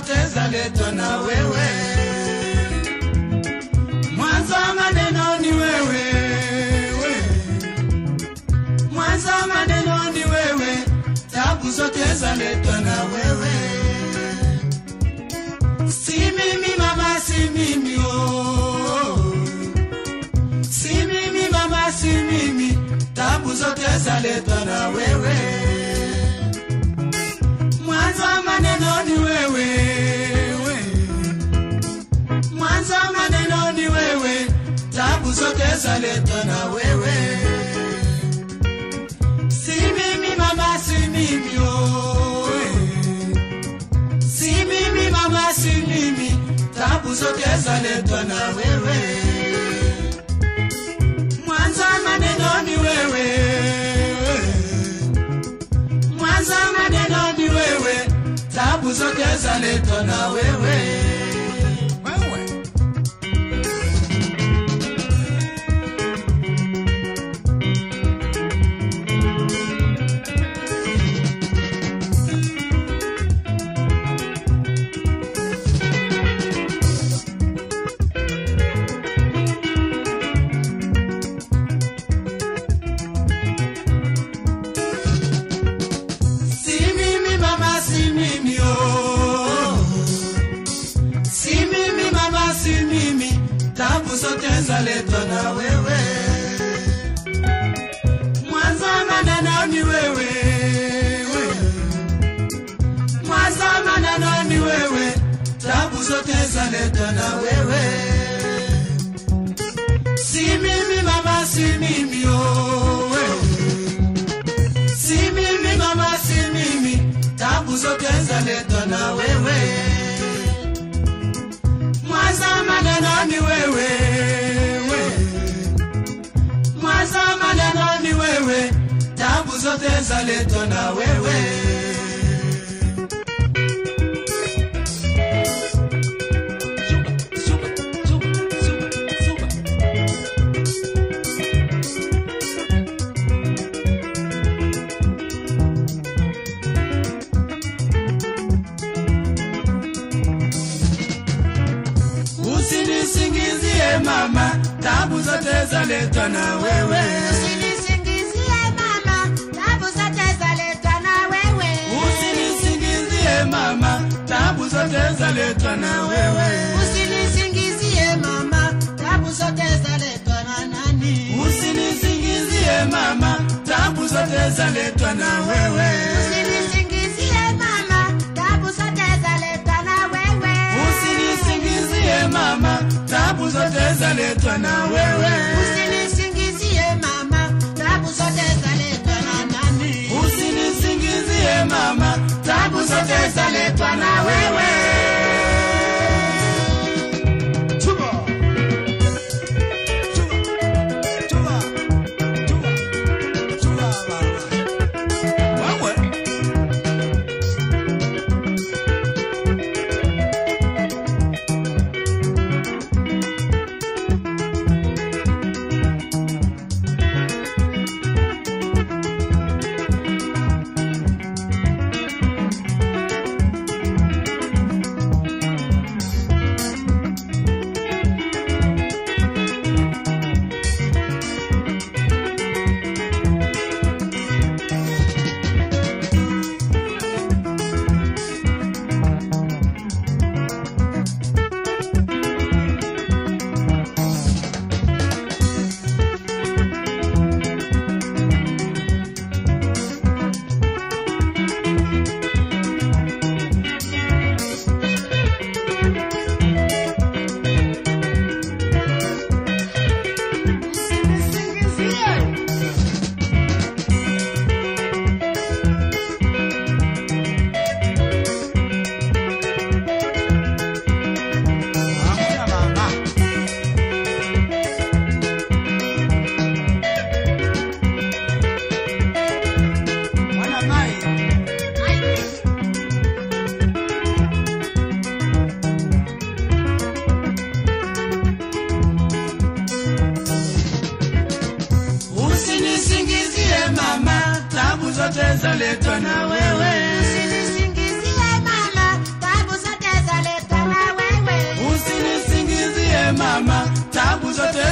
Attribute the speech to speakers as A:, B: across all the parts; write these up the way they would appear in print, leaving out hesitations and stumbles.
A: zote zaletwa na wewe. Mwanzo maneno ni wewe, mwanzo maneno ni wewe, tabu zote zaletwa na wewe. Si mimi mama, si mimi oh, si mimi mama, si mimi, tabu zote zaletwa na wewe. Mwanzo maneno ni wewe, mwanzo maneno ni wewe, tabu zote zaletwa na wewe. Si mimi mama, si mimi oh, si mimi mama, si mimi, tabu zote zaletwa na wewe. Mwanzo maneno ni wewe, mwanzo maneno ni wewe, tabu zote zaletwa na wewe. Zaletwa na wewe. Mwanzo maneno ni wewe, mwanzo maneno ni wewe, tabu zote zaletwa na wewe. Si mimi mama, si mimi oh, si mimi mama, si mimi, tabu zote zaletwa na wewe. Mwanzo maneno ni wewe, mwanzo maneno ni wewe, tabu zote zaletwa na wewe. Usinisingizie mama, tabu zote zaletwa na wewe.
B: Usinisingizie mama, tabu zote zaletwa na wewe.
A: Usinisingizie mama, tabu zote zaletwa na wewe.
B: Usinisingizie mama, tabu zote zaletwa na nani?
A: Usinisingizie mama, tabu zote zaletwa na wewe.
B: Usinisingizie mama, tabu zote zaletwa na wewe.
A: Usinisingizie mama, tabu zote zaletwa na wewe.
B: Usinisingizie mama, tabu zote zaletwa na nani?
A: Usinisingizie mama, tabu zote zaletwa na wewe.
B: zote zaletwa na wewe. Usinisingizie mama, tabu zote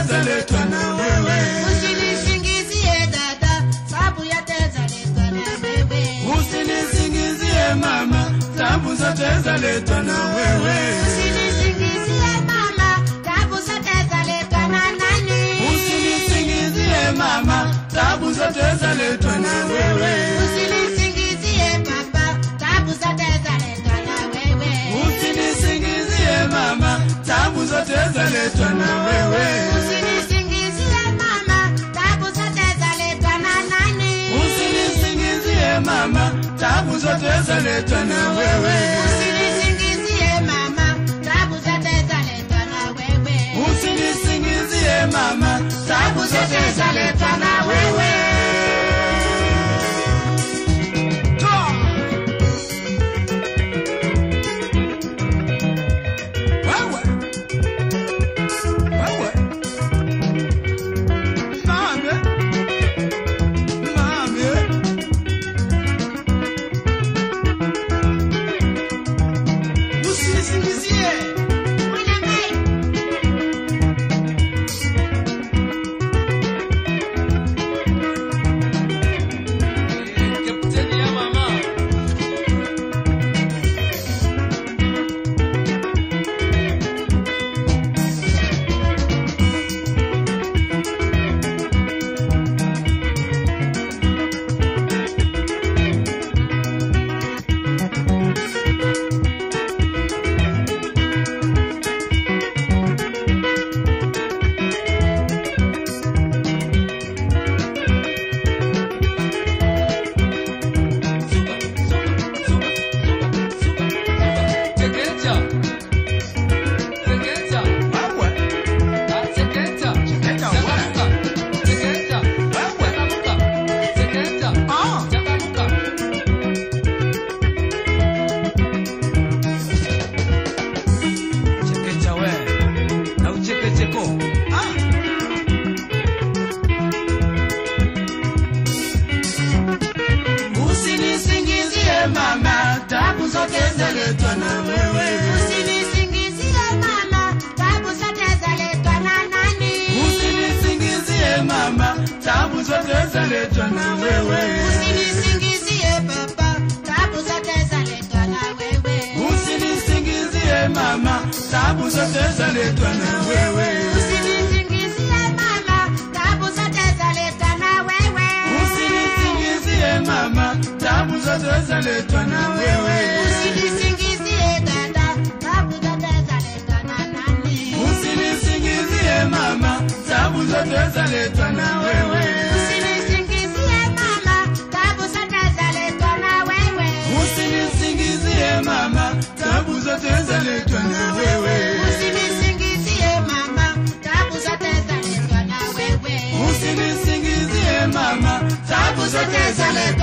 A: zaletwa na wewe.
B: Usinisingizie dada, tabu yote zaletwa na wewe.
A: Usinisingizie mama, tabu zote zaletwa na wewe.
B: Usinisingizie mama, tabu zote zaletwa na nani?
A: Usinisingizie mama, tabu zote zaletwa na wewe.
B: Usinisingizie baba, tabu zote zaletwa na wewe.
A: Usinisingizie mama, tabu zote zaletwa na wewe.
B: Usinisingizie mama, tabu zote zaletwa na nani?
A: Usinisingizie mama, tabu zote zaletwa na wewe.
B: Usinisingizie mama, tabu zote zaletwa na wewe.
A: Usinisingizie mama, tabu zote zaletwa na wewe. Usinisingizie mama, tabu zote zaletwa na wewe.
B: Usinisingizie mama, tabu zote zaletwa na nani?
A: Usinisingizie mama, tabu zote zaletwa na wewe.
B: Usinisingizie baba, tabu zote zaletwa na wewe.
A: Usinisingizie mama, tabu zote zaletwa na wewe.
B: Usinisingizie mama, tabu zote zaletwa na wewe.
A: Usinisingizie mama, tabu zote zaletwa na wewe.
B: Usinisingizie dada, tabu zote zaletwa na nani?
A: Usinisingizie mama, tabu zote zaletwa na wewe.
B: Usinisingizie mama, tabu zote zaletwa na wewe.
A: Usinisingizie mama, tabu zote zaletwa na wewe.
B: Usinisingizie mama, tabu zote zaletwa na wewe.
A: Usinisingizie mama, tabu zote zaletwa